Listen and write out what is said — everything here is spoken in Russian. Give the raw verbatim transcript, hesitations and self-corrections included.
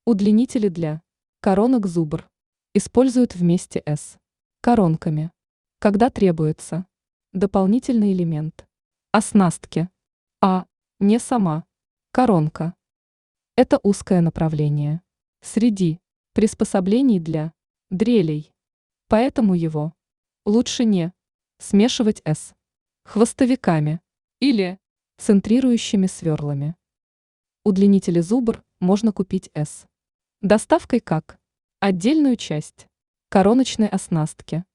Удлинители для коронок зубр используют вместе с коронками, когда требуется дополнительный элемент оснастки, а не сама коронка. Это узкое направление среди приспособлений для дрелей, поэтому его лучше не смешивать с хвостовиками или центрирующими сверлами. Удлинители зубр можно купить с доставкой как отдельную часть короночной оснастки.